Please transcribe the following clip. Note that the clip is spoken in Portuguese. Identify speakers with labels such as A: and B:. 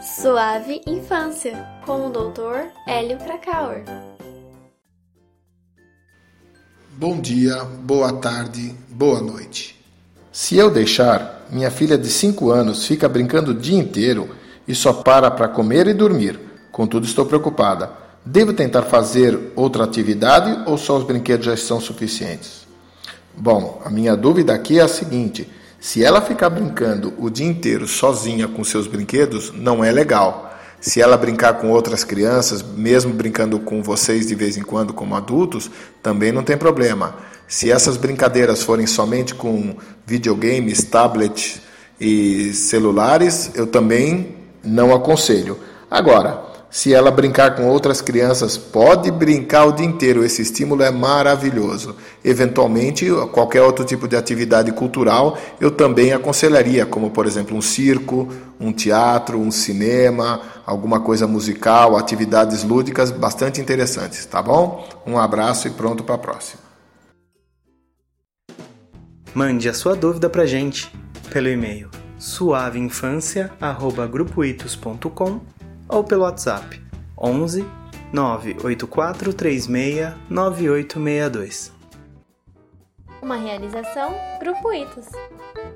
A: Suave Infância, com o Dr. Hélio Krakauer.
B: Bom dia, boa tarde, boa noite. Se eu deixar, minha filha de 5 anos fica brincando o dia inteiro e só para comer e dormir. Contudo, estou preocupada. Devo tentar fazer outra atividade ou só os brinquedos já são suficientes? Bom, a minha dúvida aqui é a seguinte: se ela ficar brincando o dia inteiro sozinha com seus brinquedos, não é legal. Se ela brincar com outras crianças, mesmo brincando com vocês de vez em quando como adultos, também não tem problema. Se essas brincadeiras forem somente com videogames, tablets e celulares, eu também não aconselho. Agora, se ela brincar com outras crianças, pode brincar o dia inteiro, esse estímulo é maravilhoso. Eventualmente, qualquer outro tipo de atividade cultural, eu também aconselharia, como por exemplo um circo, um teatro, um cinema, alguma coisa musical, atividades lúdicas bastante interessantes, tá bom? Um abraço e pronto para a próxima.
C: Mande a sua dúvida pra gente pelo e-mail suaveinfancia@grupoitos.com ou pelo WhatsApp 11 98436 9862.
A: Uma realização Grupo Itos.